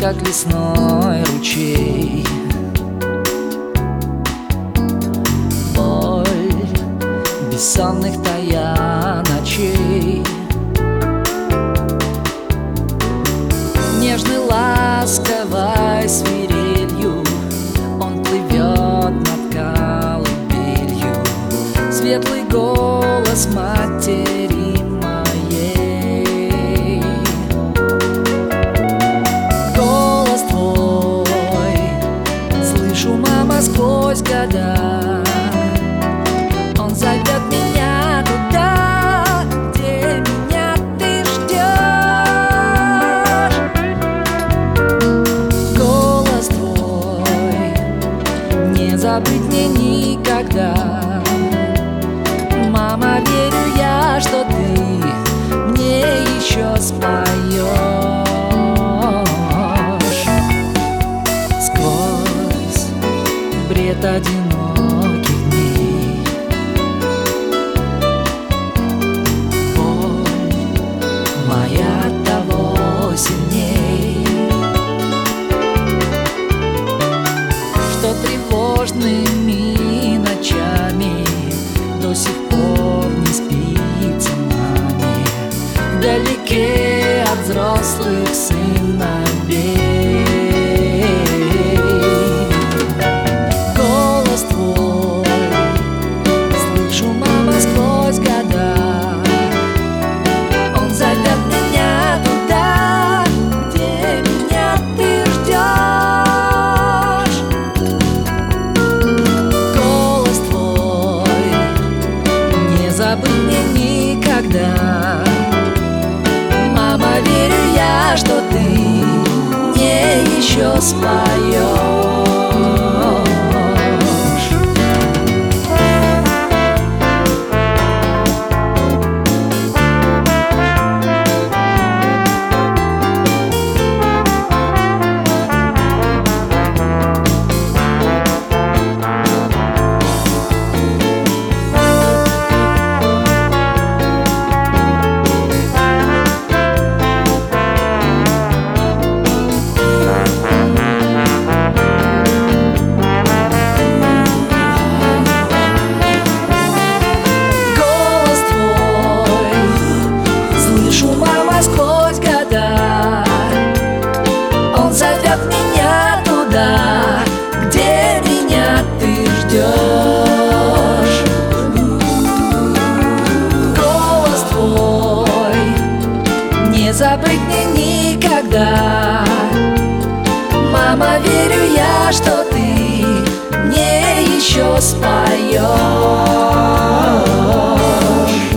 как лесной ручей. Боль бессонных тая ночей. Нежной ласковой свирелью он плывет над колыбелью. Светлый голос матери моей. Голос твой слышу, мама, сквозь года. Он зовет меня туда, где меня ты ждешь. Голос твой не забыть мне никогда. Мама, верю я, что ты мне еще споешь. Сквозь бред одиноких дней. Боль моя того сильней, что тревожными ночами до сих пор не спится маме, вдалеке от взрослых сыновей. Голос твой слышу, мама, сквозь года. Он зовет меня туда, где меня ты ждешь. Голос твой не забыть мне никогда. Мама, верю я, что ты мне еще споешь. Голос твой не забыть мне никогда. Мама, верю я, что ты мне еще споешь.